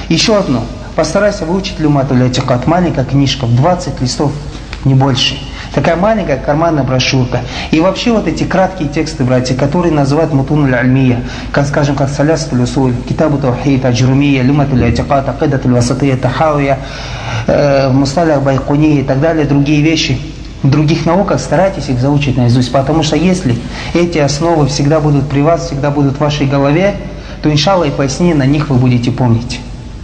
Еще одно. Постарайся выучить Люматуль Атикад. Маленькая книжка, в 20 листов, не больше. Такая маленькая карманная брошюрка. И вообще вот эти краткие тексты, братья, которые называют Мутун аль-Альмия, как, скажем, как Салясатуль Усуль, Китабу Таухид, Аджрумия, Люматуль Атикад, Акидатуль Васатия, Тахауя, Мусталях Байкуни и так далее, другие вещи. В других науках старайтесь их заучить наизусть, потому что если эти основы всегда будут при вас, всегда будут в вашей голове, то иншалла и пояснения на них вы будете помнить.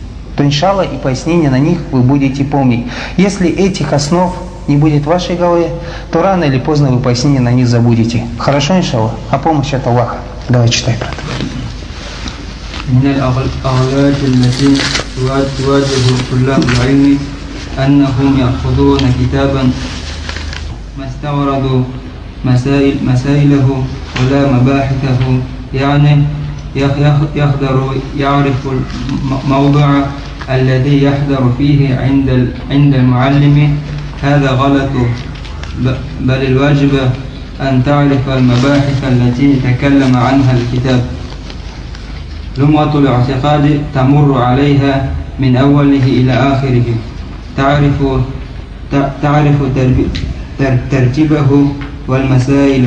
Если этих основ не будет в вашей голове, то рано или поздно вы пояснения на них забудете. Хорошо, иншалла? А помощь от Аллаха. Давай, читай, брат. من الأغلاط التي تواجه طلاب العلم أنهم يأخذون كتابا ما استوردوا مسائله ولا مباحثه، يعني يعرف الموضع الذي يحضر فيه عند المعلم. هذا غلط، بل الواجب أن تعرف المباحث التي تكلم عنها الكتاب. لمعة الاعتقاد تمر عليها من أوله إلى آخره، تعرف ترتيبه والمسائل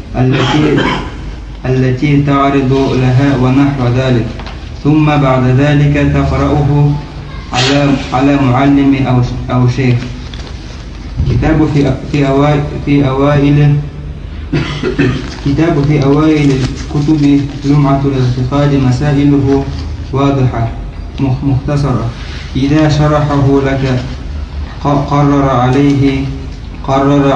التي تعرض لها ونحو ذلك، ثم بعد ذلك تقرأه على معلم أو شيخ. كتاب في أوائل الكتب لمعة الاعتقاد مسائله واضحة مختصرة. إذا شرحه لك قرر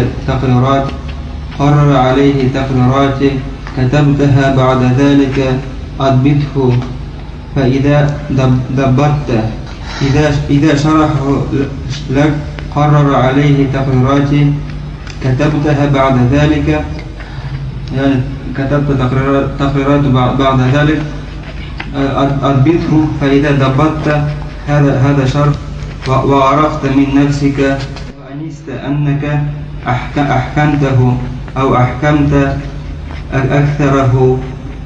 عليه تقريرات كتبتها، بعد ذلك أضبطه. فإذا ضبطت إذا شرحه لك قرر عليه تقريرات كتبتها، بعد ذلك يعني كتبت تقريرات بعد ذلك أضبطه. فإذا ضبطت هذا شرط وعرفت من نفسك وأنست أنك أحكمته أو أحكمت أكثره،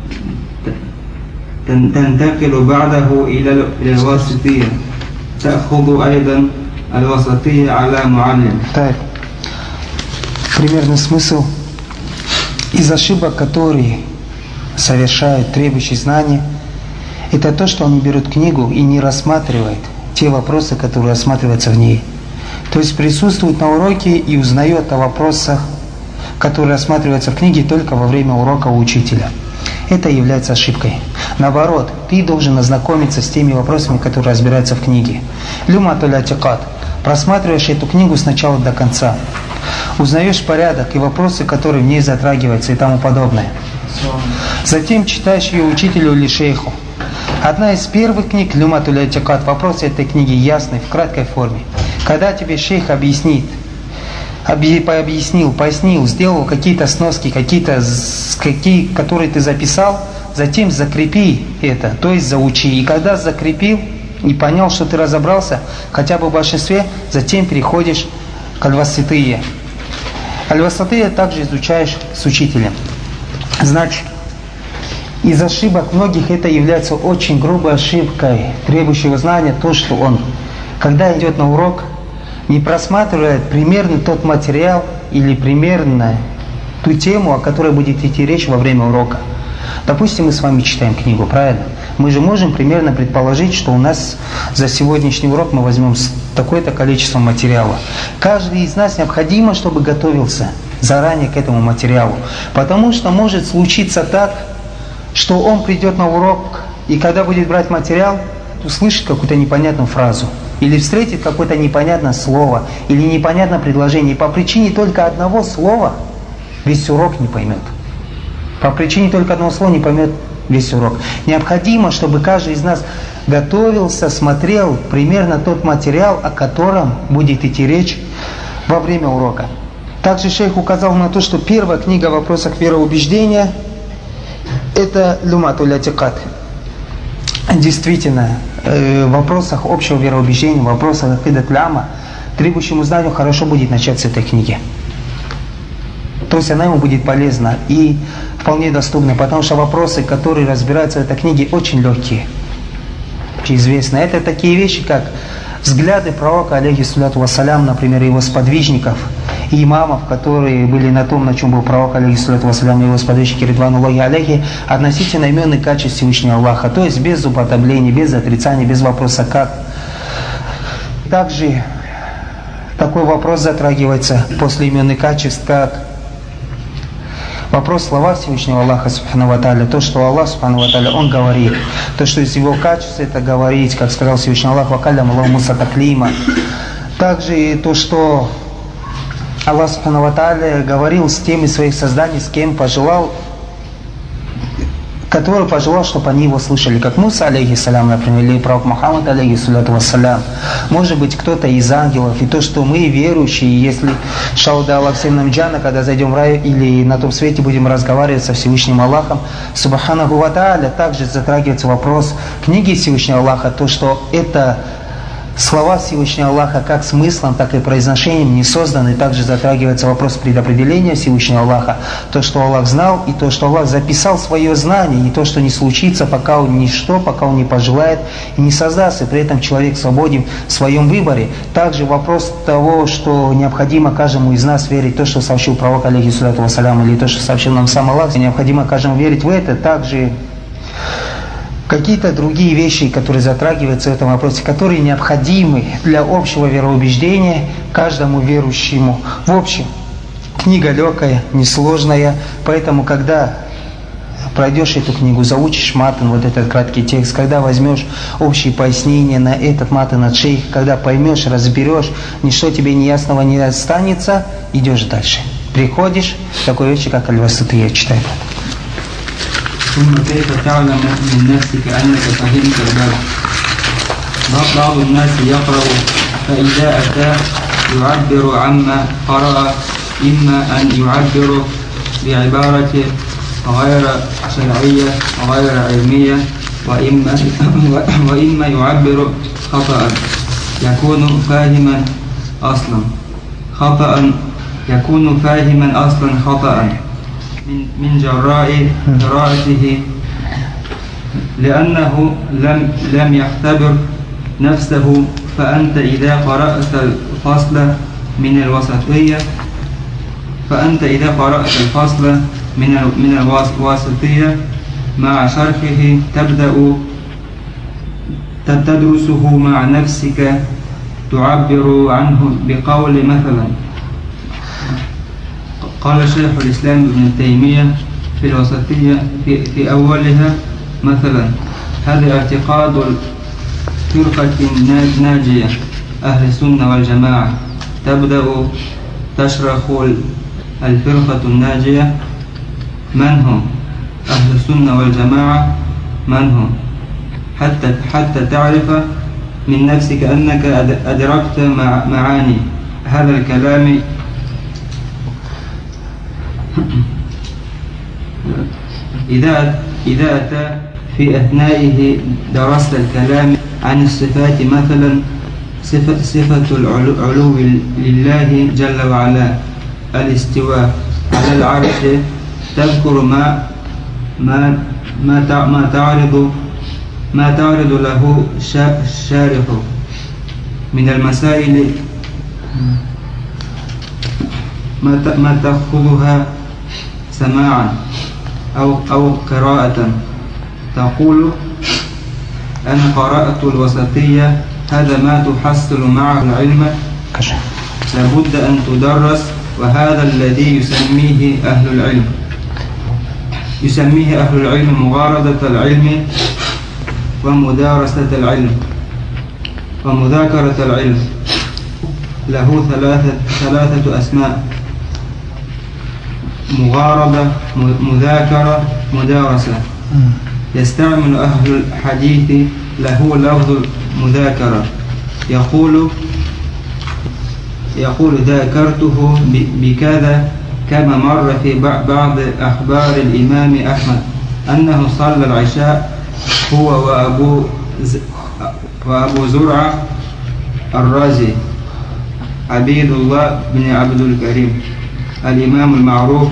تنتقل بعده إلى الوسطية، تأخذ أيضا الوسطية على معلم. Так, примерный смысл. Из ошибок, которые совершают требующие знания, это то, что они берут книгу и не рассматривают те вопросы, которые рассматриваются в ней. То есть присутствует на уроке и узнает о вопросах, которые рассматриваются в книге, только во время урока у учителя. Это является ошибкой. Наоборот, ты должен ознакомиться с теми вопросами, которые разбираются в книге. Люматуль Атикад. Просматриваешь эту книгу с начала до конца. Узнаешь порядок и вопросы, которые в ней затрагиваются и тому подобное. Затем читаешь ее учителю или шейху. Одна из первых книг Люматуль Атикад. Вопросы этой книги ясны, в краткой форме. Когда тебе шейх пояснил, сделал какие-то сноски, которые ты записал, затем закрепи это, то есть заучи. И когда закрепил и понял, что ты разобрался, хотя бы в большинстве, затем переходишь к аль-васатия. Аль-васатия также изучаешь с учителем. Значит, из ошибок многих это является очень грубой ошибкой требующего знания, то, что он, когда идет на урок, не просматривает примерно тот материал или примерно ту тему, о которой будет идти речь во время урока. Допустим, мы с вами читаем книгу, правильно? Мы же можем примерно предположить, что у нас за сегодняшний урок мы возьмем такое-то количество материала. Каждый из нас необходимо, чтобы готовился заранее к этому материалу. Потому что может случиться так, что он придет на урок, и когда будет брать материал, услышит какую-то непонятную фразу. Или встретит какое-то непонятное слово, или непонятное предложение. И по причине только одного слова весь урок не поймет. По причине только одного слова не поймет весь урок. Необходимо, чтобы каждый из нас готовился, смотрел примерно тот материал, о котором будет идти речь во время урока. Также шейх указал на то, что первая книга о вопросах вероубеждения – это Люматуль Атикад. Действительно, в вопросах общего вероубеждения, в вопросах акидат ляма, требующему знанию хорошо будет начать с этой книги. То есть она ему будет полезна и вполне доступна, потому что вопросы, которые разбираются в этой книге, очень легкие. известно. Это такие вещи, как взгляды пророка, алейхиссалату вассалям, например, его сподвижников и имамов, которые были на том, на чем был пророк, алейхиссалату вассалям, и его сподвижники, ридвануллахи алейхи, относительно имен и качеств Всевышнего Аллаха. То есть без уподобления, без отрицания, без вопроса «как?». Также такой вопрос затрагивается после имен и качеств, как вопрос слова Всевышнего Аллаха, субхану ва тааля, то, что Аллах, субхану ва тааля, Он говорит, то, что из Его качеств это говорить, как сказал Всевышний Аллах, «Ва калляма Аллаху Муса таклима». Также и то, что Аллах, субхану ва тааля, говорил с тем из своих созданий, с кем пожелал, который пожелал, чтобы они его слышали, как Муса, алейхиссалям, например, или пророк Мухаммад, алейхиссалату вассалям. Может быть, кто-то из ангелов. И то, что мы, верующие, если шауда Аллах всем нам джана, когда зайдем в рай или на том свете будем разговаривать со Всевышним Аллахом, субханаху ва тааля, также затрагивается вопрос книги Всевышнего Аллаха, то, что это слова Всевышнего Аллаха как смыслом, так и произношением не созданы. Также затрагивается вопрос предопределения Всевышнего Аллаха. То, что Аллах знал, и то, что Аллах записал свое знание, и то, что не случится, пока Он ничто, пока Он не пожелает и не создаст. И при этом человек свободен в своем выборе. Также вопрос того, что необходимо каждому из нас верить в то, что сообщил пророк, алейхиссалату вассалям, или то, что сообщил нам сам Аллах. Необходимо каждому верить в это. Также какие-то другие вещи, которые затрагиваются в этом вопросе, которые необходимы для общего вероубеждения каждому верующему. В общем, книга легкая, несложная, поэтому, когда пройдешь эту книгу, заучишь матан, вот этот краткий текст, когда возьмешь общие пояснения на этот матан от шейха, когда поймешь, разберешь, ничто тебе неясного не останется, идешь дальше. Приходишь к такой вещи, как Аль-Васития, читай. ثم كيف تعلم من نفسك أنك فهمت الباب؟ بعض الناس يقرأ فإذا أتى يعبر عما قرأ، إما أن يعبر بعبارة غير شرعية غير علمية، وإما يعبر خطأ يكون فاهما أصلا خطأ من جراء قراءته، لأنه لم يختبر نفسه. فأنت إذا قرأت الفصل من الواسطية مع شرحه تدرسه مع نفسك، تعبر عنه بقول مثلا. قال شيخ الإسلام ابن تيمية في الوسطية في أولها مثلا: هذا اعتقاد الفرقة الناجية أهل السنة والجماعة. تبدأ تشرح الفرقة الناجية من هم، أهل السنة والجماعة من هم، حتى تعرف من نفسك أنك أدركت معاني هذا الكلام. إذا أتى في أثنائه درست الكلام عن الصفات، مثلا صفة العلو لله جل وعلا، الاستواء على العرش، تذكر ما تعرض له الشارح من المسائل، ما تأخذها سماعا أو قراءة. تقول: أنا قرأت الوسطية، هذا ما تحصل معه العلم، لابد أن تدرس، وهذا الذي يسميه أهل العلم مغارضة العلم ومدارسة العلم ومذاكرة العلم. له ثلاثة أسماء: مغارضة، مذاكرة، مدارسة. يستعمل أهل الحديث له لفظ المذاكرة، يقول ذاكرته بكذا، كما مر في بعض أخبار الإمام أحمد أنه صلى العشاء هو وأبو زرعة الرازي عبيد الله بن عبد الكريم الإمام المعروف،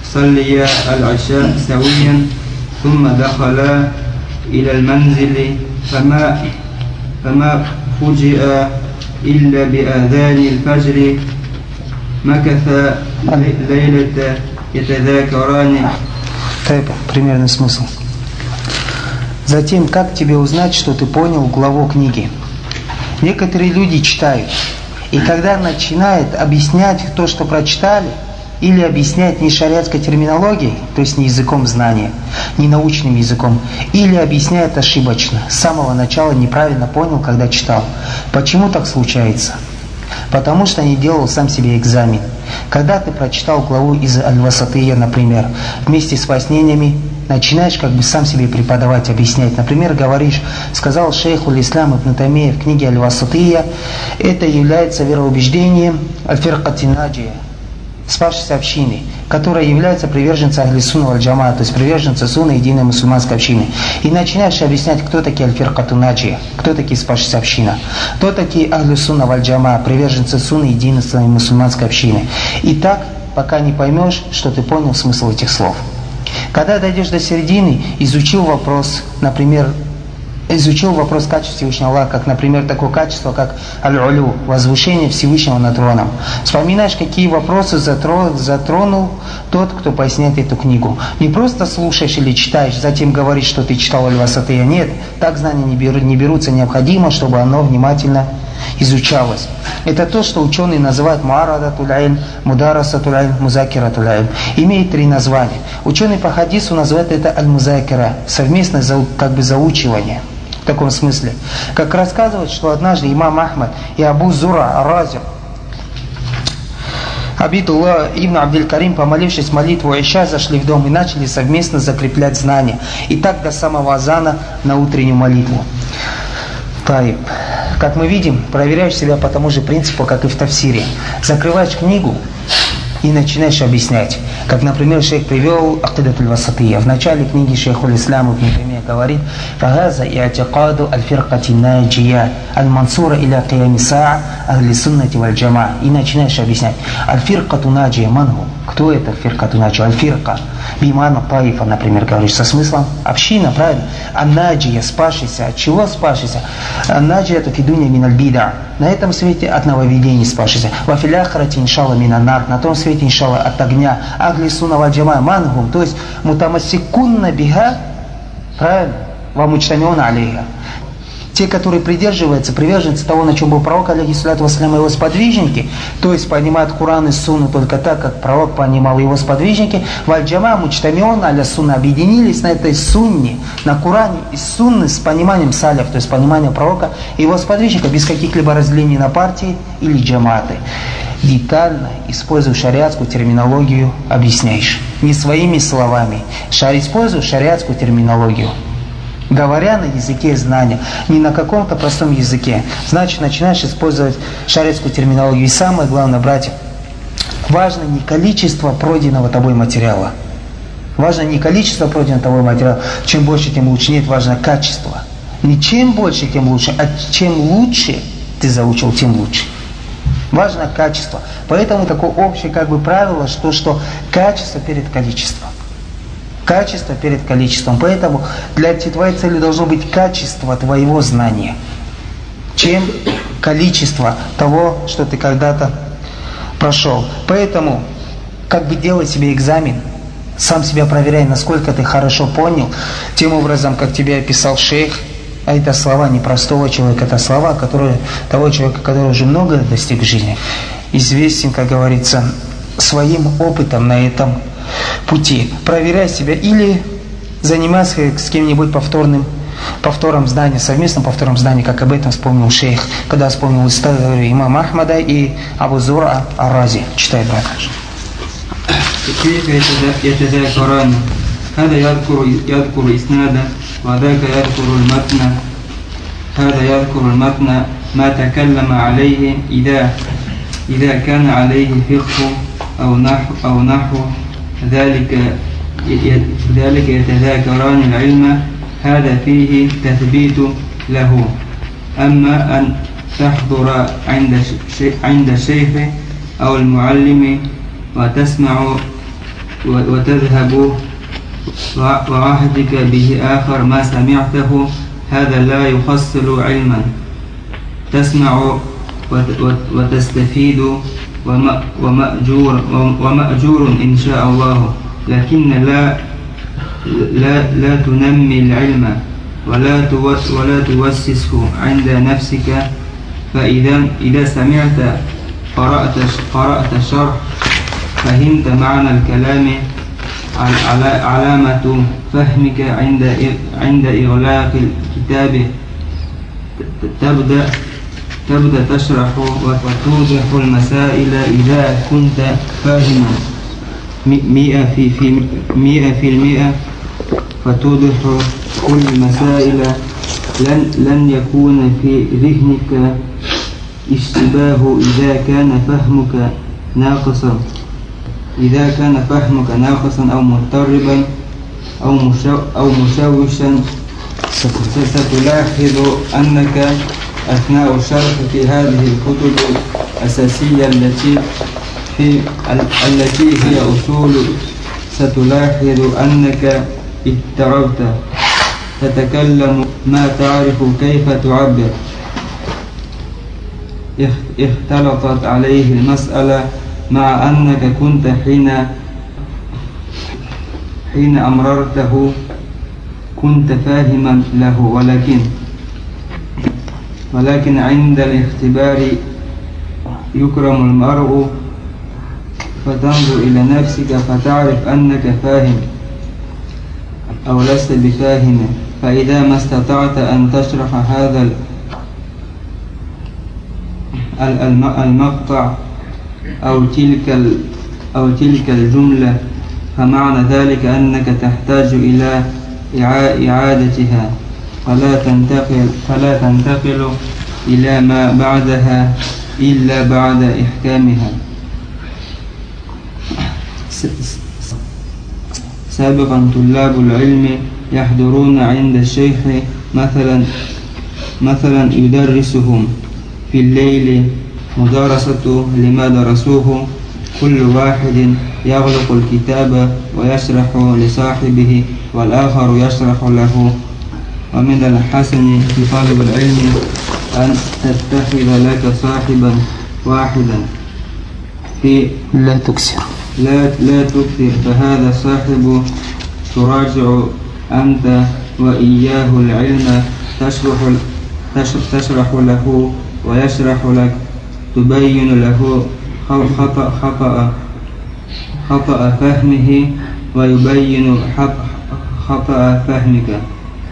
صليا العشاء سويا، ثم دخلا إلى المنزل فما فوجئ إلا بآذان الفجر مكث ليلة يتذاكران. Примерный смысл. Затем, как тебе узнать, что ты понял главу книги? Некоторые люди читают, и когда начинают объяснять то, что прочитали, или объяснять не шариатской терминологией, то есть не языком знания, не научным языком, или объясняет ошибочно, с самого начала неправильно понял, когда читал. Почему так случается? Потому что не делал сам себе экзамен. Когда ты прочитал главу из Аль-Васатия, например, вместе с пояснениями, начинаешь как бы сам себе преподавать, объяснять. Например, говоришь, сказал шейх Уль-Ислам Ибн Таймия в книге Аль-Васатия, это является вероубеждением Аль-Фиркати Наджия, спасшейся общины, которая является приверженцем Ахли-Сунна валь-Джамаа, то есть приверженцем Сунны, единой мусульманской общины. И начинаешь объяснять, кто такие Аль-Фиркату Наджия, кто такие спасшаяся община, кто такие Ахли-Сунна валь-Джамаа, приверженцы Сунны, единой мусульманской общины. И так, пока не поймешь, что ты понял смысл этих слов. Когда дойдешь до середины, изучил вопрос, например, качества Всевышнего Аллаха, как, например, такое качество, как аль-улю, возвышение Всевышнего над троном. Вспоминаешь, какие вопросы затронул тот, кто поясняет эту книгу. Не просто слушаешь или читаешь, затем говоришь, что ты читал Аль-Васатия. Нет, так знания не берутся. Необходимо, чтобы оно внимательно изучалось. Это то, что ученые называют муарадатуль ильм, мударасатуль ильм, музакиратуль ильм. Имеет 3 названия. Ученые по хадису называют это аль-музакира, совместное как бы заучивание. В таком смысле. Как рассказывают, что однажды имам Ахмад и Абу Зура ар-Рази, Абидулла ибн Абдиль-Карим, помолившись молитву Иша, зашли в дом и начали совместно закреплять знания. И так до самого азана на утреннюю молитву. Как мы видим, проверяешь себя по тому же принципу, как и в тафсире. Закрываешь книгу и начинаешь объяснять. Как, например, шейх привел Акидатуль Васатия. В начале книги шейх Уль-Ислам Ибн Таймия говорит: «Фагаза и'тикаду аль-фиркати наджия аль-мансура иля киями саа ахли суннати валь-джамаа». И начинаешь объяснять. Аль-фиркату наджия манху. Кто это фиркату наджия? Аль-фирка. Бимана таифа, например, говоришь, со смыслом община, правильно? Ан-наджия, спасшийся. От чего спасшийся? Ан-наджия это фидуня миналь бида. На этом свете от нововведений спасшийся. Ва фил ахирати иншалла минан нар. На том свете, иншалла, от огня. Ахли сунна валь джамаа мангум. То есть мутамассикунна биха, правильно? Ва мучтамиуна алейха. Те, которые приверженцы того, на чем был пророк, алейхиссалату вассалям, и его сподвижники, то есть понимают Куран и Сунну только так, как пророк понимал его сподвижники, валь-джама, мучтамион, аля сунна, объединились на этой сунне, на Куране и Сунны с пониманием саляф, то есть пониманием пророка и его сподвижника, без каких-либо разделений на партии или джаматы. Детально, используя шариатскую терминологию, объясняешь. Не своими словами. Используя шариатскую терминологию. Говоря на языке знания, не на каком-то простом языке. Значит, начинаешь использовать шариатскую терминологию. И самое главное, братья, важно не количество пройденного тобой материала. Важно не количество пройденного тобой материала. Чем больше, тем лучше. Нет, важно качество. Не чем больше, тем лучше, а чем лучше ты заучил, тем лучше. Важно качество. Поэтому такое общее как бы правило, что качество перед количеством. Качество перед количеством. Поэтому для твоей цели должно быть качество твоего знания, чем количество того, что ты когда-то прошел. Поэтому как бы делай себе экзамен, сам себя проверяй, насколько ты хорошо понял, тем образом, как тебе описал шейх. А это слова не простого человека, это слова того человека, который уже много достиг в жизни, известен, как говорится, своим опытом на этом пути. Проверяй себя или занимайся с кем-нибудь повтором знания, совместным повтором знания, как об этом вспомнил шейх, когда вспомнил историю имама Ахмада и Абу Зура ар-Рази. Читай, брат. كيف يتذاكران هذا يذكر إسنادا وذاك يذكر المتن هذا يذكر المتن ما تكلم عليه إذا كان عليه فقه أو نحو ذلك يتذاكران العلم هذا فيه تثبيت له. أما أن تحضر عند الشيخ أو المعلم وتسمع وتذهب وعهدك به آخر ما سمعته هذا لا يحصل علما تسمع وتستفيد ومأجور إن شاء الله، لكن لا تنمي العلم ولا توسسه عند نفسك. فإذا سمعت قرأت الشرح فهمت معنى الكلام، علامة فهمك عند إغلاق الكتاب تبدأ تشرح وتوضح المسائل إذا كنت فاهما 100%، فتوضح كل المسائل. لن يكون في ذهنك اشتباه إذا كان فهمك ناقصا أو مضطربا أو مشوشا. ستلاحظ أنك أثناء الشرح في هذه الكتب الأساسية التي هي أصول، ستلاحظ أنك اضطربت، تتكلم ما تعرف كيف تعبر، اختلطت عليه المسألة، مع أنك كنت حين أمررته كنت فاهما له، ولكن عند الاختبار يكرم المرء، فتنظر إلى نفسك فتعرف أنك فاهم أو لست بفاهم. فإذا ما استطعت أن تشرح هذا المقطع أو تلك الجملة، فمعنى ذلك أنك تحتاج إلى إعادتها، فلا تنتقل إلى ما بعدها إلا بعد إحكامها. سابقا طلاب العلم يحضرون عند الشيخ مثلا يدرسهم في الليل مدارسة لما درسوه، كل واحد يغلق الكتاب ويشرح لصاحبه والآخر يشرح له. ومن الحسن في طالب العلم أن تتخذ لك صاحبا واحدا لا تكثر، فهذا صاحب تراجع أنت وإياه العلم، تشرح له ويشرح لك، تبين له خطأ فهمه ويبين خطأ فهمك،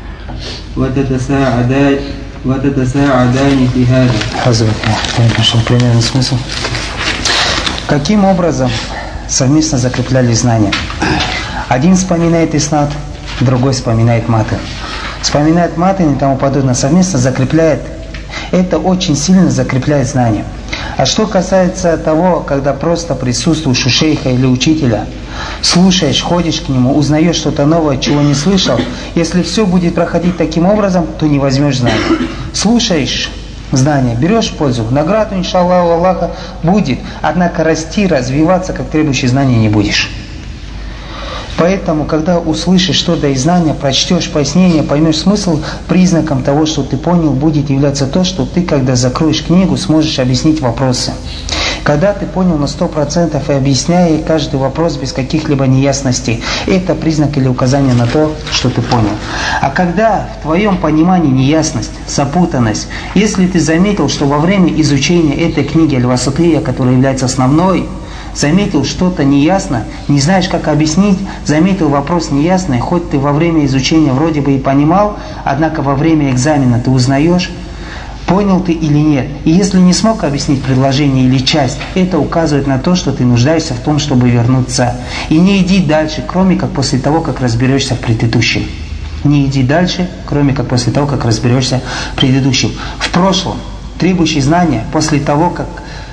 وتتساعدان في هذا. Примерный смысл. Каким образом совместно закрепляли знания? Один вспоминает иснад, другой вспоминает матн. Вспоминает матн и тому подобное, совместно закрепляет. Это очень сильно закрепляет знания. А что касается того, когда просто присутствуешь у шейха или учителя, слушаешь, ходишь к нему, узнаешь что-то новое, чего не слышал, если все будет проходить таким образом, то не возьмешь знания. Слушаешь знания, берешь пользу, награду, иншаллах, у Аллаха будет, однако расти, развиваться, как требующий знания, не будешь. Поэтому, когда услышишь что-то из знания, прочтешь пояснение, поймешь смысл, признаком того, что ты понял, будет являться то, что ты, когда закроешь книгу, сможешь объяснить вопросы. Когда ты понял на 100% и объясняя каждый вопрос без каких-либо неясностей, это признак или указание на то, что ты понял. А когда в твоем понимании неясность, запутанность, если ты заметил, что во время изучения этой книги Аль-Васатия, которая является основной, заметил что-то неясно, не знаешь, как объяснить, заметил вопрос неясный, хоть ты во время изучения вроде бы и понимал, однако во время экзамена ты узнаешь, понял ты или нет. И если не смог объяснить предложение или часть, это указывает на то, что ты нуждаешься в том, чтобы вернуться. И не иди дальше, кроме как после того, как разберешься в предыдущем. Не иди дальше, кроме как после того, как разберешься в предыдущем. В прошлом, требующий знания, после того, как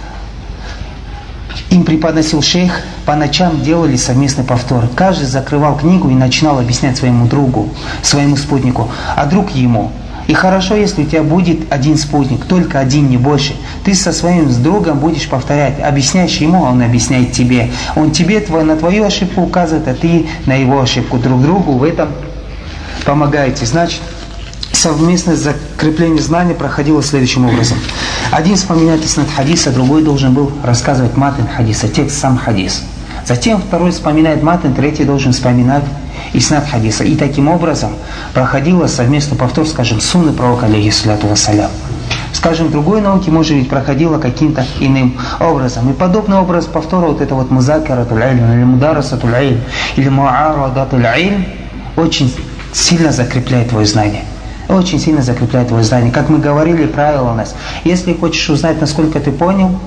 им преподносил шейх, по ночам делали совместный повтор. Каждый закрывал книгу и начинал объяснять своему другу, своему спутнику, а друг ему. И хорошо, если у тебя будет один спутник, только один, не больше. Ты со своим другом будешь повторять, объясняешь ему, он объясняет тебе. Он тебе на твою ошибку указывает, а ты на его ошибку. Друг другу в этом помогаете. Значит, совместное закрепление знания проходило следующим образом. Один вспоминает иснад хадиса, другой должен был рассказывать матн хадиса, текст сам хадис. Затем второй вспоминает матн, третий должен вспоминать иснад хадиса. И таким образом проходило совместный повтор, скажем, сунны пророка, алейхиссалату вассалям. Скажем, другой науки, может быть, проходило каким-то иным образом. И подобный образ повтора, вот это вот музакаратуль ильм, или мударасатуль ильм, или муарадатуль ильм, очень сильно закрепляет твое знание. Очень сильно закрепляет твое знание. Как мы говорили, правило у нас. Если хочешь узнать, насколько ты понял,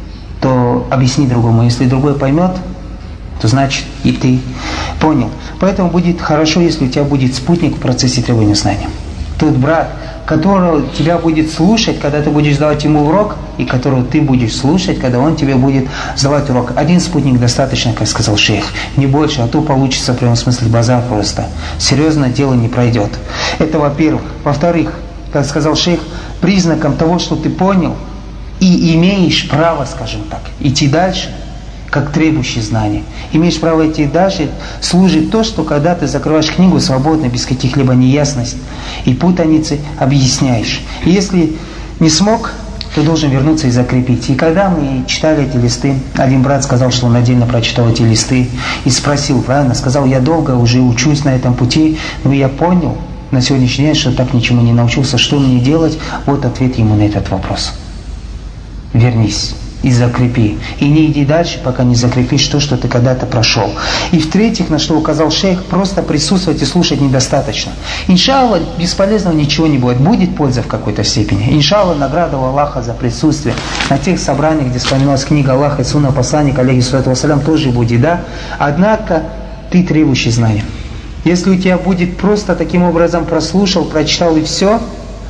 то объясни другому. Если другой поймет, то значит и ты понял. Поэтому будет хорошо, если у тебя будет спутник в процессе требования знания. Тот брат, которого тебя будет слушать, когда ты будешь давать ему урок, и которого ты будешь слушать, когда он тебе будет давать урок. Один спутник достаточно, как сказал шейх, не больше, а то получится в прямом смысле базар просто. Серьезное дело не пройдет. Это во-первых. Во-вторых, как сказал шейх, признаком того, что ты понял и имеешь право, скажем так, идти дальше, как требующий знания. Имеешь право идти дальше, служит то, что когда ты закрываешь книгу свободно, без каких-либо неясностей и путаницы, объясняешь. И если не смог, то должен вернуться и закрепить. И когда мы читали эти листы, один брат сказал, что он отдельно прочитал эти листы и спросил, правильно, сказал, я долго уже учусь на этом пути, но я понял на сегодняшний день, что так ничему не научился, что мне делать? Вот ответ ему на этот вопрос. Вернись и закрепи. И не иди дальше, пока не закрепишь то, что ты когда-то прошел. И в-третьих, на что указал шейх, просто присутствовать и слушать недостаточно. Иншаллах, бесполезного ничего не будет. Будет польза в какой-то степени. Иншаллах, награда у Аллаха за присутствие. На тех собраниях, где вспоминалась книга Аллаха и сунна посланника, алейхиссалату вассалям, тоже будет, да? Однако, ты требующий знания. Если у тебя будет просто таким образом прослушал, прочитал и все,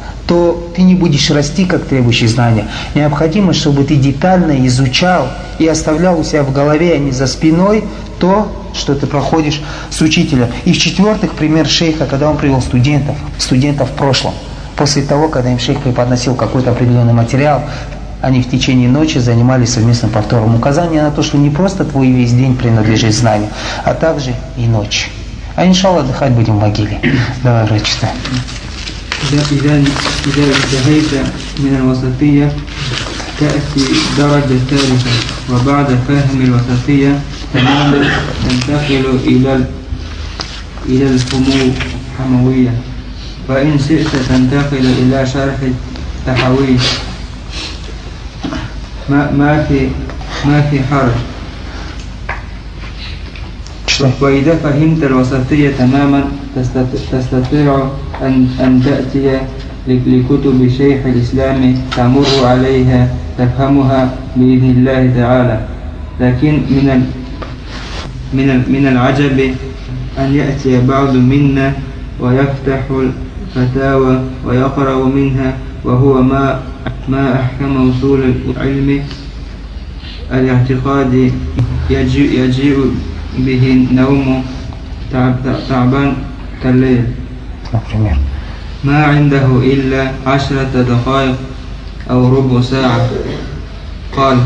то ты не будешь расти как требующий знания. Необходимо, чтобы ты детально изучал и оставлял у себя в голове, а не за спиной, то, что ты проходишь с учителем. И в-четвертых, пример шейха, когда он привел студентов в прошлом. После того, когда им шейх преподносил какой-то определенный материал, они в течение ночи занимались совместным повтором. Указание на то, что не просто твой весь день принадлежит знанию, а также и ночь. А иншаллах отдыхать будем в могиле. Давай, брат, читай. إذا انتهيت من الوسطية تأتي درجة ثالثة وبعد فهم الوسطية تماما تنتقل إلى الحموية وإن شئت تنتقل إلى شرح التحوي ما في حرج. وإذا فهمت الوسطية تماما تستطيع أن تأتي لكتب شيخ الإسلام تمر عليها تفهمها بإذن الله تعالى. لكن من العجب أن يأتي بعض منا ويفتح الفتاوى ويقرأ منها وهو ما أحكم أصول العلم الاعتقاد يجيء به النوم تعبان كالليل ما عنده إلا 10 دقائق أو ربع ساعة. قال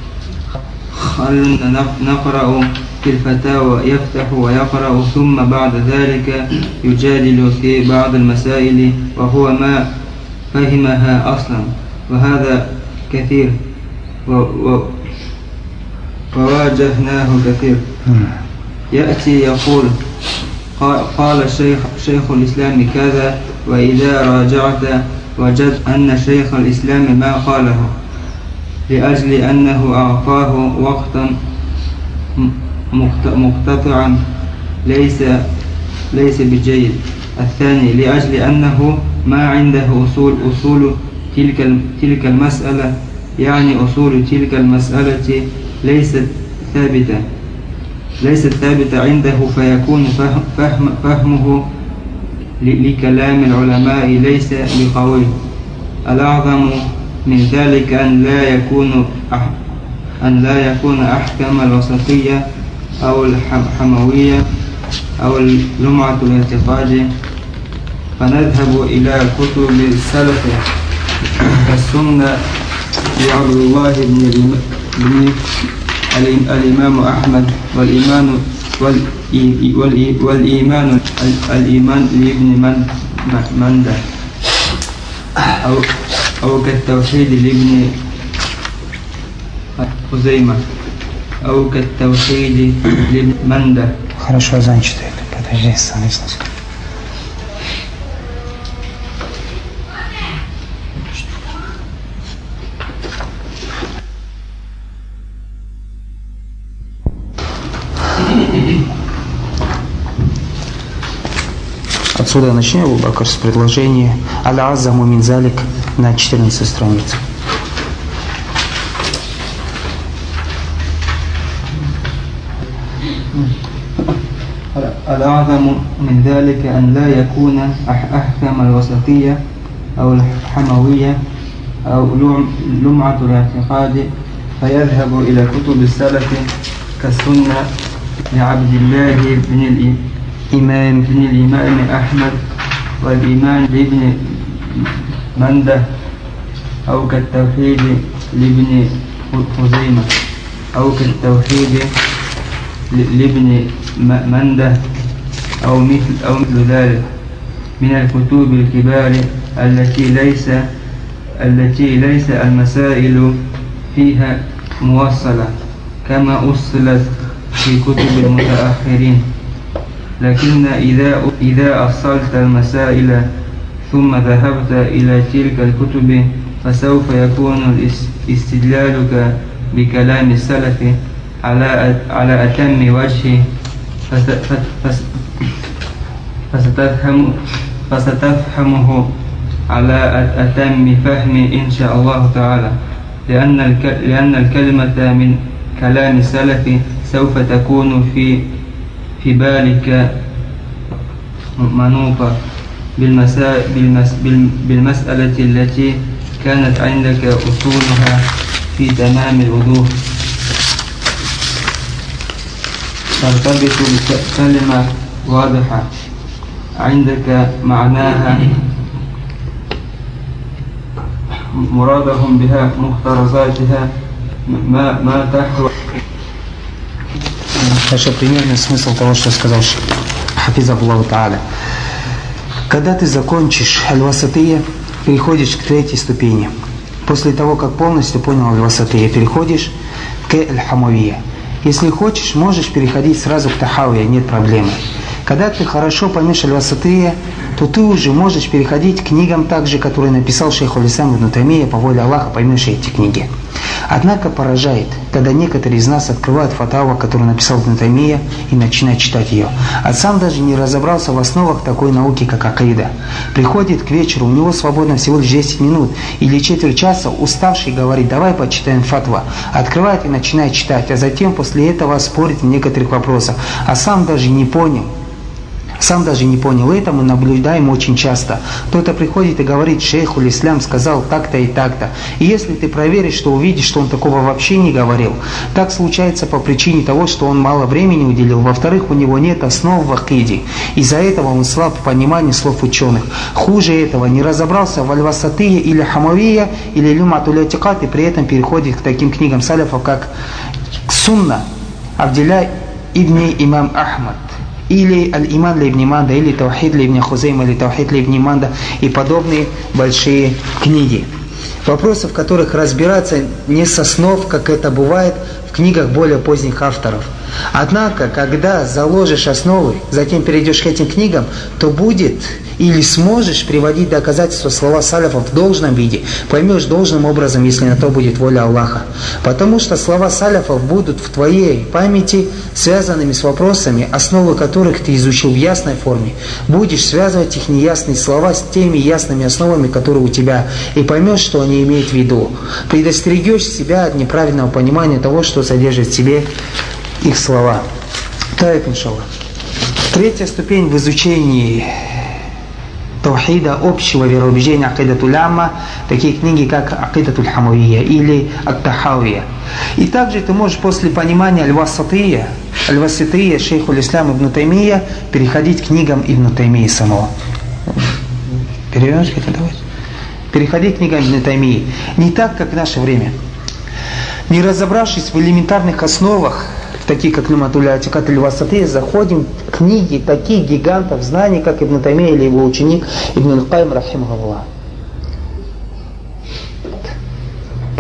خلنا نقرأ في الفتاوى يفتح ويقرأ ثم بعد ذلك يجادل في بعض المسائل وهو ما فهمها أصلا وهذا كثير وواجهناه كثير. يأتي يقول قال شيخ الإسلام كذا وإذا راجعت وجدت أن شيخ الإسلام ما قاله لأجل أنه أعطاه وقتا مقتطعا ليس بجيد. الثاني لأجل أنه ما عنده أصول تلك المسألة يعني أصول تلك المسألة ليست ثابتة عنده فيكون فهمه لكلام العلماء ليس بقوي. الأعظم من ذلك أن لا يكون أحكم الوسطية أو الحموية أو لمعة الاعتقاد. فنذهب إلى كتب السلف كالسنة لعبد الله بن الإمام أحمد والإيمان لابن مندة أو كالتوحيد لابن خزيمة أو كالتوحيد لابن منده. Хорошо, азан читает. Подожди, становись. Отсюда начнем, Абу Бакр, с предложения «Аль-Аззаму мин залик» на 14 странице. الأعظم من ذلك أن لا يكون أحكام الوسطية أو الحموية أو لمعة الاعتقاد فيذهب إلى كتب السلف كالسنة لعبد الله بن الإمام أحمد والإيمان لابن منده أو كالتوحيد لابن خزيمة أو كالتوحيد لابن منده أو مثل ذلك من الكتب الكبار التي ليس المسائل فيها موصلة كما أصلت في كتب المتأخرين. لكن إذا أصلت المسائل ثم ذهبت إلى تلك الكتب فسوف يكون استدلالك بكلام السلف على أتم وجه فستفهمه على أتم فهم إن شاء الله تعالى، لأن الكلمة من كلام السلف سوف تكون في بالك منوطة بالمسألة التي كانت عندك أصولها في تمام الوضوح. ترتبط بكلمة واضحة عندك معناها مرادهم بها مخترزاتها ما تحوي. Хорошо, примерный смысл того, что сказал Хафизахуллаху Тааля. Когда ты закончишь аль-васатия, переходишь к третьей ступени. После того, как полностью понял аль-васатия, переходишь к аль-хамавия. Если хочешь, можешь переходить сразу к тахавия, нет проблемы. Когда ты хорошо поймешь аль-васатия, то ты уже можешь переходить к книгам также, которые написал шейх аль-Ислам ибн Таймия, по воле Аллаха поймешь эти книги. Однако поражает, когда некоторые из нас открывают фатаву, которую написал ибн Таймия, и начинают читать ее. А сам даже не разобрался в основах такой науки, как акида. Приходит к вечеру, у него свободно всего лишь 10 минут или четверть часа, уставший говорит: давай почитаем фатва. Открывает и начинает читать, а затем после этого спорит в некоторых вопросах. А сам даже не понял. Это мы наблюдаем очень часто. Кто-то приходит и говорит: шейх аль-Ислам сказал так-то и так-то. И если ты проверишь, то увидишь, что он такого вообще не говорил. Так случается по причине того, что он мало времени уделил. Во-вторых, у него нет основ в акиде. Из-за этого он слаб в понимании слов ученых. Хуже этого, не разобрался в аль-васатия или хамавия, или люматуль атикат, и при этом переходит к таким книгам саляфов, как Сунна Абдилля ибн имам Ахмад, или Аль-Иман ли ибн Манда, или Таухид ли ибн Хузейма, или Таухид ли ибн Манда, и подобные большие книги. Вопросы, в которых разбираться не с основ, как это бывает в книгах более поздних авторов. Однако, когда заложишь основы, затем перейдешь к этим книгам, то будет или сможешь приводить доказательства слова саляфов в должном виде, поймешь должным образом, если на то будет воля Аллаха. Потому что слова саляфов будут в твоей памяти связанными с вопросами, основы которых ты изучил в ясной форме. Будешь связывать их неясные слова с теми ясными основами, которые у тебя, и поймешь, что они имеют в виду. Предостерегешь себя от неправильного понимания того, что содержит в себе их слова. Так, иншаллах. Третья ступень в изучении таухида, общего вероубеждения, акидатуль амма, такие книги, как акидатуль хамавия или ат-тахавия. И также ты можешь после понимания аль-васатия шейху аль-Ислам ибн Таймия переходить к книгам ибн Таймии самого. Перевернешь это, давай. Переходить к книгам ибн Таймии. Не так, как в наше время. Не разобравшись в элементарных основах, такие как Люматуль Атикат или Васатия, заходим в книги таких гигантов знаний, как Ибн Таймия или его ученик Ибн Аль-Кайм рахимахуллах.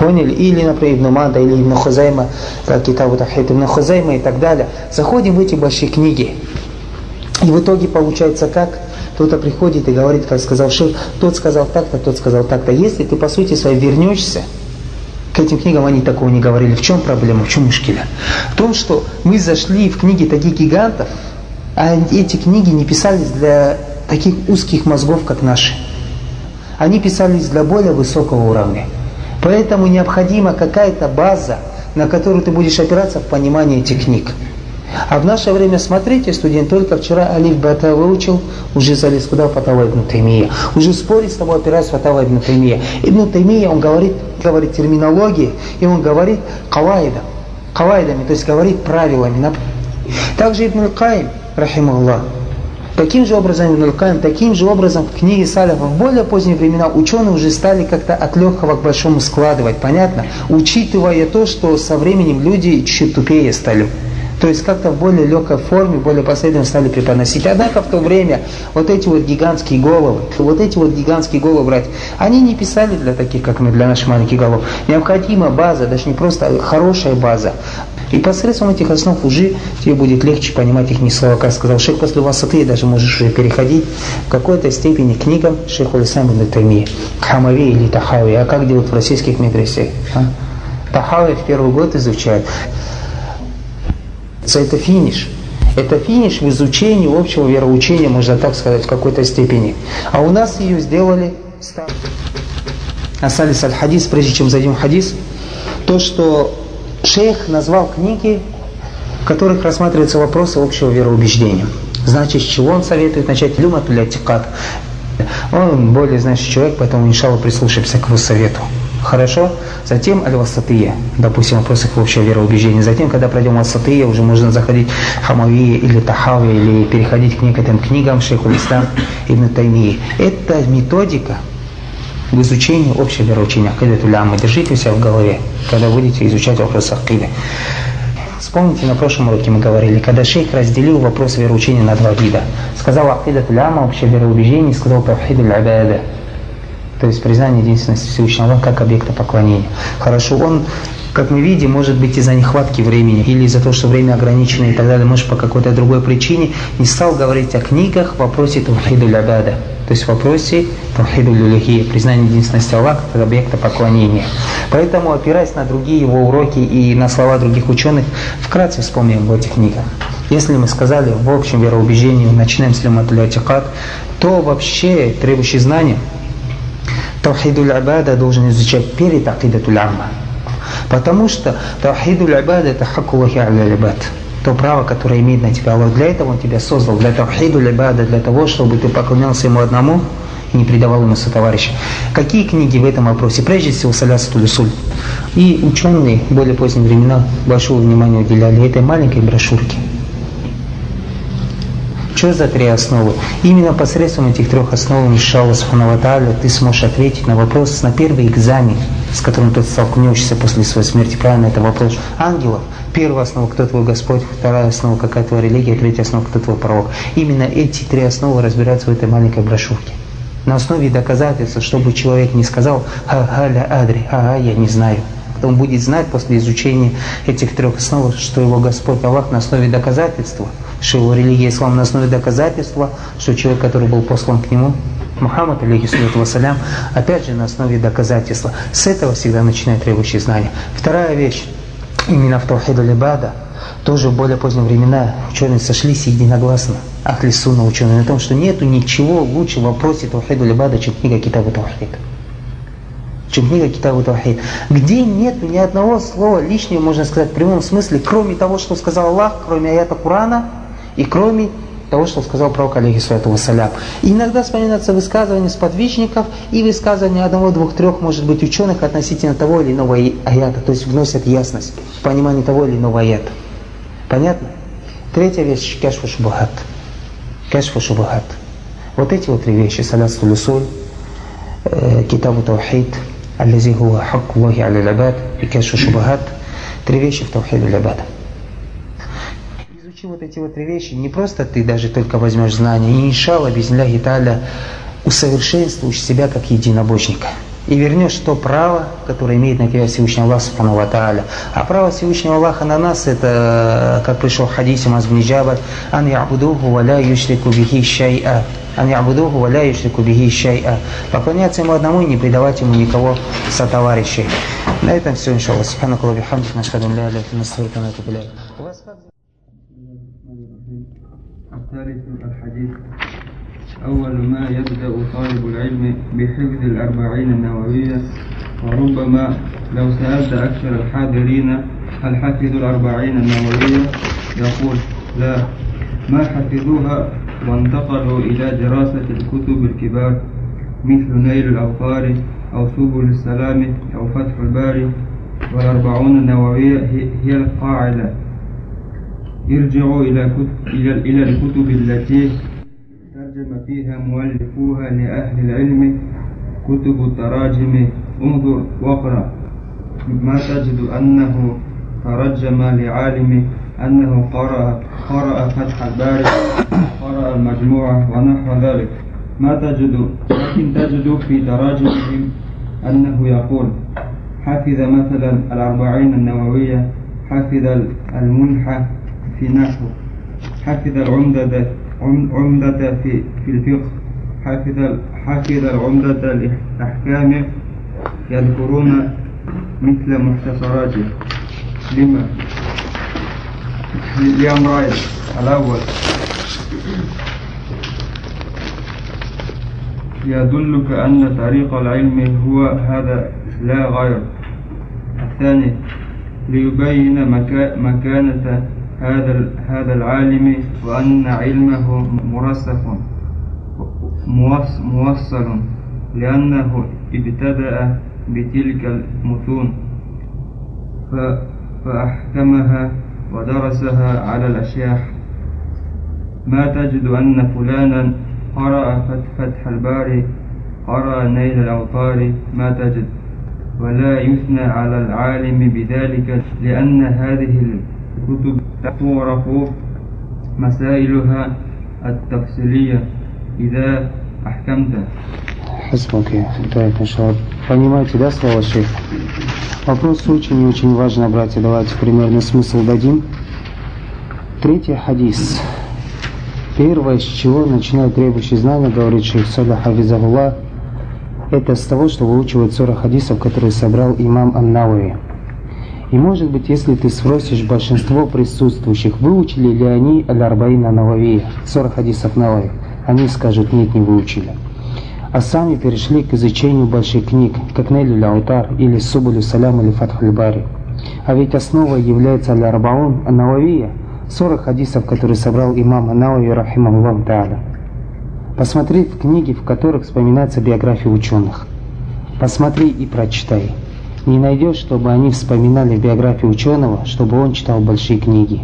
Поняли? Или, например, Ибн Манда, или Ибн Хузайма, Китабу Тавхид, Ибн Хузайма и так далее. Заходим в эти большие книги. И в итоге получается как? Кто-то приходит и говорит, как сказал шейх, тот сказал так-то, тот сказал так-то. Если ты по сути своей вернешься к этим книгам, они такого не говорили. В чем проблема, в чем мушкиля? В том, что мы зашли в книги таких гигантов, а эти книги не писались для таких узких мозгов, как наши. Они писались для более высокого уровня. Поэтому необходима какая-то база, на которую ты будешь опираться в понимании этих книг. А в наше время, смотрите, студент, только вчера Алиф Бата выучил, уже залез куда? Фатава Ибн Таймия. уже спорит с тобой, опираясь в Фатава Ибн Таймия. Ибн Таймия, он говорит терминологией, и он говорит кавайдами, то есть говорит правилами. Также Ибн Аль-Каим, рахимахуллах, таким же образом Ибн Аль-Каим, таким же образом в книге саляфов в более поздние времена ученые уже стали как-то от легкого к большому складывать, понятно? Учитывая то, что со временем люди чуть тупее стали. То есть как-то в более легкой форме, более последовательно стали преподносить. Однако в то время вот эти вот гигантские головы, братья, они не писали для таких, как мы, для наших маленьких голов. Необходима база, даже не просто хорошая база. И посредством этих основ уже тебе будет легче понимать их слова. Как сказал шейх, после васаты даже можешь уже переходить в какой-то степени к книгам шейха Ибн Таймии, Хамави или Тахави. А как делают в российских медресах? Тахави в первый год изучают. Это финиш. Это финиш в изучении общего вероучения, можно так сказать, в какой-то степени. А у нас ее сделали Асалис аль-Хадис, прежде чем зайдем в хадис, то, что шейх назвал книги, в которых рассматриваются вопросы общего вероубеждения. Значит, с чего он советует начать? Люматуль атикад. Он более знающий человек, поэтому, иншалла, прислушаемся к его совету. Хорошо? Затем аль-Васатия, допустим, вопросы общего вероубеждения. Затем, когда пройдем Васатия, уже можно заходить в Хамави или Тахави, или переходить к некоторым книгам шейху Ислам Ибн Таймии. Это методика в изучении общего вероучения. Акидатуль амма. Держите у себя в голове, когда будете изучать вопросы акиды. Вспомните, на прошлом уроке мы говорили, когда шейх разделил вопрос вероучения на два вида. Сказал акидатуль амма, общее вероубеждение, и сказал тавхидуль абада. То есть признание единственности Всевышнего Аллаха как объекта поклонения. Хорошо, он, как мы видим, может быть из-за нехватки времени, или из-за того, что время ограничено и так далее, может по какой-то другой причине, не стал говорить о книгах в вопросе тавхидуль абада. То есть в вопросе тавхидуль улухия, признание единственности Аллаха как объекта поклонения. Поэтому, опираясь на другие его уроки и на слова других ученых, вкратце вспомним об этих книгах. Если мы сказали в общем вероубеждении, начинаем с люматуль атикад, то вообще требующий знания тавхидуль абада должен изучать перед акидатуль амма. Потому что тавхидуль абада это хаккуллахи аля ибад. То право, которое имеет на тебя Аллах. Для этого Он тебя создал. Для тавхидуль абада, для того, чтобы ты поклонялся Ему одному и не предавал Ему сотоварища. Какие книги в этом вопросе? Прежде всего Салясатуль усуль. И ученые в более поздние времена большое внимание уделяли этой маленькой брошюрке. Что за три основы? Именно посредством этих трех основ, иншаллах субхану ва тааля, ты сможешь ответить на вопрос, на первый экзамен, с которым ты столкнешься после своей смерти. Правильно, это вопрос ангелов. Первая основа, кто твой Господь, вторая основа, какая твоя религия, третья основа, кто твой пророк. Именно эти три основы разбираются в этой маленькой брошюрке. На основе доказательства, чтобы человек не сказал «ха-ха-ля адри», «ха-ха, я не знаю». Он будет знать после изучения этих трех основ, что его Господь Аллах на основе доказательства, что его религия ислам на основе доказательства, что человек, который был послан к нему, Мухаммад, алейхиссалату вассалям, опять же на основе доказательства. С этого всегда начинает требующие знания. Вторая вещь, именно в тавхидуль ибада, тоже в более поздние времена ученые сошлись единогласно, ахли сунна ученые, на том, что нету ничего лучше в вопросе тавхидуль ибада, чем книга Китабу Тавхид. Чем книга Китабу Тавхид, где нет ни одного слова лишнего, можно сказать, в прямом смысле, кроме того, что сказал Аллах, кроме аята Корана и кроме того, что сказал пророк, алейхиссалату вассалям. Иногда вспоминаются высказывания сподвижников и высказывания одного, двух, трех, может быть, ученых относительно того или иного аята, то есть вносят ясность в понимание того или иного аята. Понятно? Третья вещь – кашфу шубахат. Кашфу шубахат. Вот эти вот три вещи – Салясатуль усуль, Китабу Тавхид, аллази хуа хаккуллахи аля л'ибад и кашфу шубахат. Три вещи в тавхидуль ибада. Изучи вот эти вот три вещи, не просто ты даже только возьмешь знания, и иншалла, бизнляхи тааля, усовершенствуешь себя как единобожника. и вернешь то право, которое имеет на тебя Всевышний Аллах Субхану ва Тааля. А право Всевышнего Аллаха на нас, это, как пришел в хадисе Муаз бин Джабаль, ан я'будуху ва ля юшрику бихи шай'a. Ан я'будуху ва ля юшрику бихи шай'a. Поклоняться ему одному и не предавать ему никого сотоварищей. На этом все, иншаллах. Субханаку ва бихамдик, нашхаду ан ля иляха илля анта, настагфирука ва натубу илейк. الثالث الحديث. أول ما يبدأ طالب العلم بحفظ الأربعين النووية، وربما لو سألت أكثر الحاضرين هل حفظوا الأربعين النووية يقول لا، ما حفظوها وانتقلوا إلى دراسة الكتب الكبار مثل نيل الأوطار أو سبل السلام أو فتح الباري. والأربعون النووية هي القاعدة. ارجعوا إلى الكتب التي ترجم فيها مؤلفوها لأهل العلم، كتب التراجم، انظر واقرأ، ما تجد أنه ترجم لعالم أنه قرأ فتح الباري، قرأ المجموعة ونحو ذلك، ما تجد، لكن تجد في تراجمهم أنه يقول حفظ مثلا الأربعين النووية، حفظ المنحة في نحو، حفظ العمدة في الفقه، حفظ العمدة الأحكام، يذكرون مثل محتصراته. لما؟ لأمرين: الأول يدلك أن طريق العلم هو هذا لا غير. الثاني ليبين مكانة هذا العالم وأن علمه مرسخ موصل، لأنه ابتدأ بتلك المتون فأحكمها ودرسها على الأشياخ. ما تجد أن فلانا قرأ فتح الباري، قرأ نيل الأوطار، ما تجد. ولا يثنى على العالم بذلك، لأن هذه الكتب تعرف مسائلها التفصيلية إذا أحكمت. Хасбук, так, иншаллах. Понимаете, да, слово шейх? Вопрос очень и очень важный, братья. Давайте примерный смысл дадим. Третий хадис. Первое, с чего начинает требующий знания, говорит шейх Салих хафизахуллах, это с того, что выучивает 40 хадисов, которые собрал имам Ан-Навави. И может быть, если ты спросишь большинство присутствующих, выучили ли они Аль-Арбаин Ан-Нававия, 40 хадисов Навави, они скажут: нет, не выучили. А сами перешли к изучению больших книг, как Нейль аль-Аутар или Субулю Салям или Фатх аль-Бари. А ведь основой является Аль-Арбаун Ан-Нававия, 40 хадисов, которые собрал имам Ан-Навави рахимахуллаху тааля. Посмотри в книги, в которых вспоминается биография ученых. Посмотри и прочитай. Не найдешь, чтобы они вспоминали биографию ученого, чтобы он читал большие книги.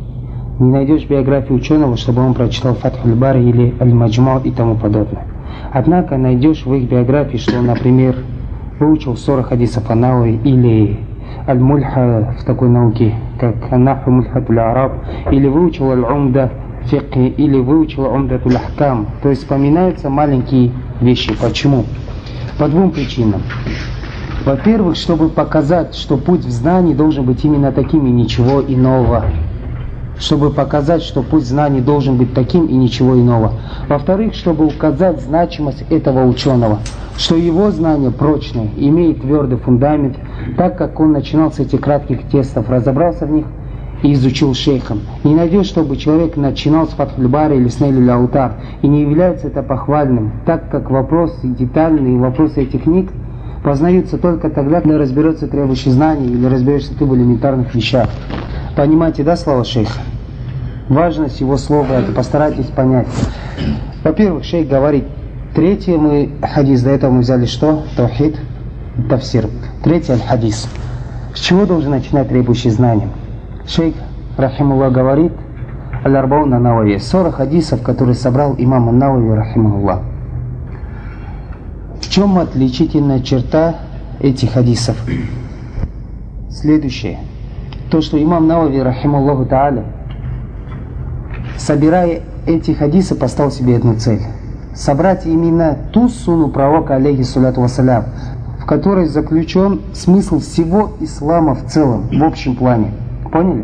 Не найдешь биографию ученого, чтобы он прочитал Фатх аль-Бари или Аль-Маджму и тому подобное. Однако найдешь в их биографии, что он, например, выучил 40 хадисов Ан-Навави или Аль-Мульха в такой науке, как Ан-Наху Мульхатуль Араб, или выучил Аль-Умда фикхи, или выучил Умдатуль Ахкам. То есть вспоминаются маленькие вещи. Почему? По двум причинам. Во-первых, чтобы показать, что путь в знании должен быть именно таким и ничего иного. Чтобы показать, что путь знаний должен быть таким и ничего иного. Во-вторых, чтобы указать значимость этого ученого, что его знания прочные, имеет твердый фундамент, так как он начинал с этих кратких текстов, разобрался в них и изучил шейхом. Не найдешь, чтобы человек начинал с Фатх аль-Бари или с Нейль аль-Аутар, и не является это похвальным, так как вопросы детальные, вопросы этих книг познаются только тогда, когда разберется требующий знаний или разберешься ты в элементарных вещах. Понимаете, да, слова шейха? Важность его слова, это постарайтесь понять. Во-первых, шейх говорит, третий мы хадис, до этого мы взяли что? Таухид, тафсир. Третий аль-хадис. С чего должен начинать требующий знаний? Шейх, рахимуллах, говорит, Аль-Арбаун Ан-Навави, 40 хадисов, которые собрал имам Ан-Навави, рахимуллах. В чем отличительная черта этих хадисов? Следующее. То, что имам Навави, рахималлаху тааля, собирая эти хадисы, поставил себе одну цель. Собрать именно ту сунну пророка, алейхи салату вассалям, которой заключен смысл всего ислама в целом, в общем плане. Поняли?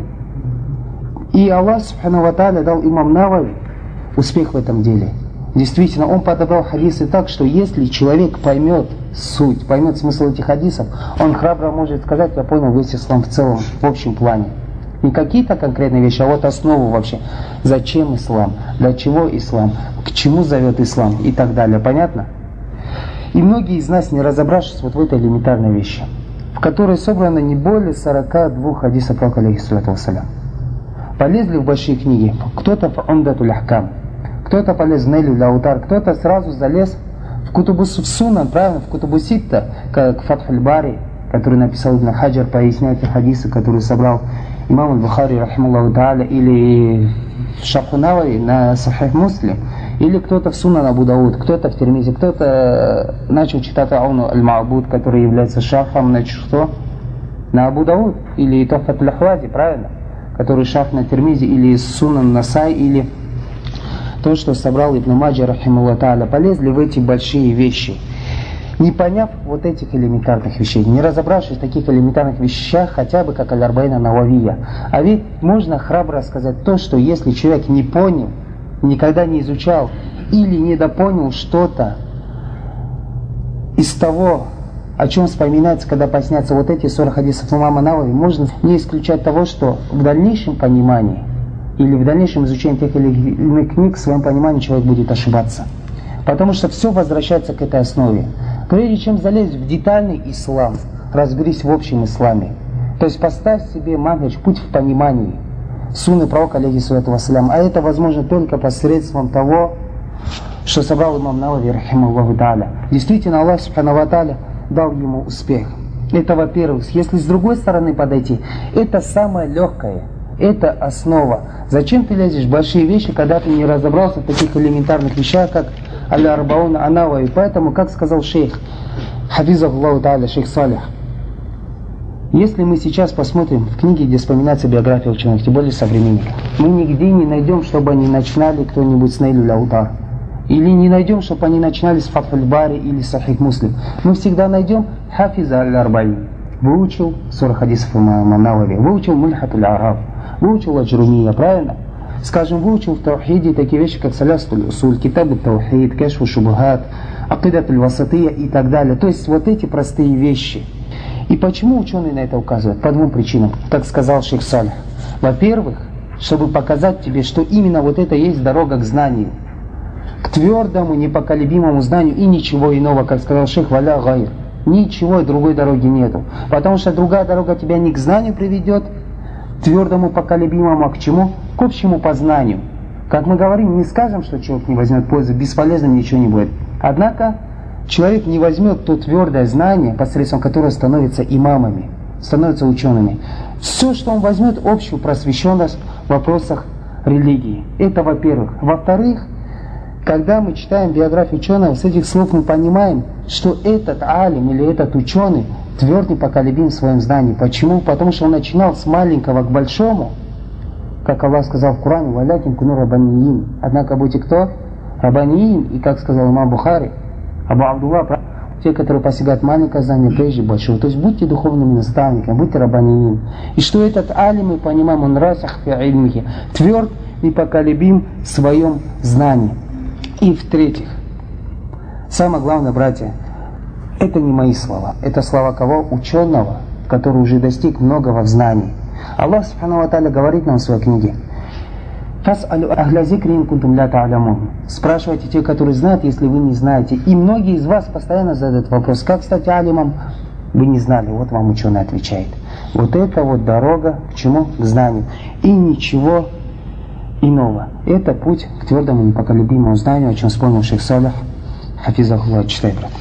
И Аллах Субхану ва Тааля дал имам Навави успех в этом деле. Действительно, он подобрал хадисы так, что если человек поймет суть, поймет смысл этих хадисов, он храбро может сказать: я понял весь ислам в целом, в общем плане. Не какие-то конкретные вещи, а вот основу вообще. Зачем ислам? Для чего ислам? К чему зовет ислам? И так далее. Понятно? И многие из нас, не разобравшись вот в этой элементарной вещи, в которой собрано не более 42 хадисов пророка, алейхиссалату вассалям, полезли в большие книги. Кто-то в Умдатуль Ахкам, кто-то полез в Нейлюль Аутар, кто-то сразу залез в Кутубу Сунан, правильно, в Кутубу Ситта, как Фатхуль Бари, который написал Ибн Хаджар, поясняет эти хадисы, которые собрал имам Аль-Бухари, рахималлаху тааля, или в Шарху Навави на Сахих Муслим, или кто-то в Сунан Абу Дауд, кто-то в Тирмизи, кто-то начал читать Ауну Аль-Ма'буд, который является шархом на что? На Абу Дауд, или Тухфатуль Ахвази, правильно? Который шарх на Тирмизи, или Сунан Насай, или то, что собрал Ибн Маджа, рахималлаху тааля, полезли в эти большие вещи, не поняв вот этих элементарных вещей, не разобравшись в таких элементарных вещах, хотя бы как Аль-Арбаина Нававия. А ведь можно храбро сказать то, что если человек не понял, никогда не изучал или недопонял что-то из того, о чем вспоминается, когда поясняются вот эти 40 хадисов имама Навави, можно не исключать того, что в дальнейшем понимании или в дальнейшем изучении тех или иных книг в своем понимании человек будет ошибаться. Потому что все возвращается к этой основе. Прежде чем залезть в детальный ислам, разберись в общем исламе. То есть поставь себе манхадж, путь в понимании сунны пророка, алейхиссалату вассалям. А это возможно только посредством того, что собрал имам Навави, рахималлаху тааля. Действительно, Аллах Субхану ва Тааля дал ему успех. Это во-первых. Если с другой стороны подойти, это самое легкое. Это основа. Зачем ты лезешь в большие вещи, когда ты не разобрался в таких элементарных вещах, как Аль-Арбаун Анавави? Поэтому, как сказал шейх, хафизахуллаху тааля, шейх Салих, если мы сейчас посмотрим в книге, где вспоминается биография ученых, тем более современников, мы нигде не найдем, чтобы они начинали кто-нибудь с Нейлюль Аутар. Или не найдем, чтобы они начинали с Фатхуль Бари или Сахих Муслим. Мы всегда найдем хафиза Аль-Арбаин. Выучил 40 хадисов имама Навави, выучил Мульхатуль Араб, выучил Аджрумия, правильно? Скажем, выучил в Таухиде такие вещи, как Салясатуль Усуль, Китабуль Таухид, Кашфу Шубухат, Акидатуль Васатия и так далее. То есть вот эти простые вещи. И почему ученые на это указывают? По двум причинам, как сказал шейх Салих. Во-первых, чтобы показать тебе, что именно вот это есть дорога к знанию, к твердому, непоколебимому знанию и ничего иного, как сказал шейх, валя гайр. Ничего другой дороги нету. Потому что другая дорога тебя не к знанию приведет, твердому, поколебимому, а к чему? К общему познанию. Как мы говорим, не скажем, что человек не возьмет пользы, бесполезным ничего не будет. Однако человек не возьмет то твердое знание, посредством которого становится имамами, становится учеными. Все, что он возьмет, общую просвещенность в вопросах религии. Это во-первых. Во-вторых, когда мы читаем биографию ученого, с этих слов мы понимаем, что этот алим или этот ученый тверд и поколебим в своем знании. Почему? Потому что он начинал с маленького к большому, как Аллах сказал в Коране, «Валякин куну рабаниин». Однако будьте кто? Рабаниин. И как сказал имам Бухари, Абу Абдулла, те, которые постигают маленькое знание, прежде большого. То есть будьте духовными наставниками, будьте рабаниин. И что этот алим, мы понимаем, он расах фи ильмихи, тверд и поколебим в своем знании. И в-третьих, самое главное, братья, это не мои слова, это слова кого? Ученого, который уже достиг многого в знании. Аллах Субхану ва Тааля говорит нам в своей книге: «Фас'алю ахля зикри ин кунтум ля та'лямун». Спрашивайте те, которые знают, если вы не знаете. И многие из вас постоянно задают вопрос: как стать алимом? Вы не знали, вот вам ученый отвечает. Вот это вот дорога к чему? К знанию. И ничего иного. Это путь к твердому непоколебимому знанию, о чем вспомнил шейх Салих, хафизахуллах. Читай, брат.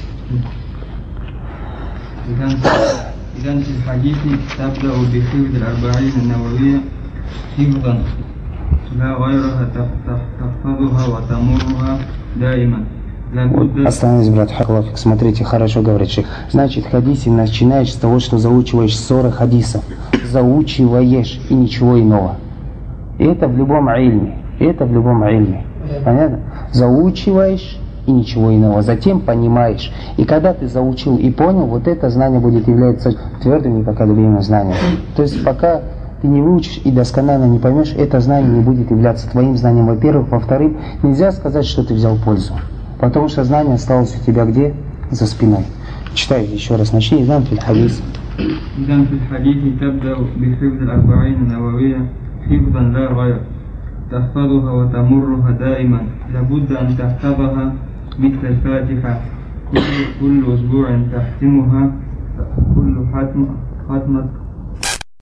إذن في الحديث تبدأ بحفظ الأربعين النووية حفظا لا غيرها تحفظها وتمرها دائما. Остановись, брат, хаклафик. Смотрите, хорошо говорит шейх. Значит, в хадисе начинаешь с того, что заучиваешь 40 хадисов. Заучиваешь и ничего иного. И это в любом ильме. Это в любом ильме. Понятно? Заучиваешь и ничего иного. Затем понимаешь. И когда ты заучил и понял, вот это знание будет являться твердым и поколебимым знанием. То есть пока ты не выучишь и досконально не поймешь, это знание не будет являться твоим знанием, во-первых. Во-вторых, нельзя сказать, что ты взял пользу. Потому что знание осталось у тебя где? За спиной. Читай еще раз, начни. Идан фил хадис. إذن في الحديث تبدأ بحفظ الأربعين النووية حفظا لا غير تحفظها وتمرها دائما لابد أن تحفظها مثل الفاتحة كل أسبوع تختمها كل ختمة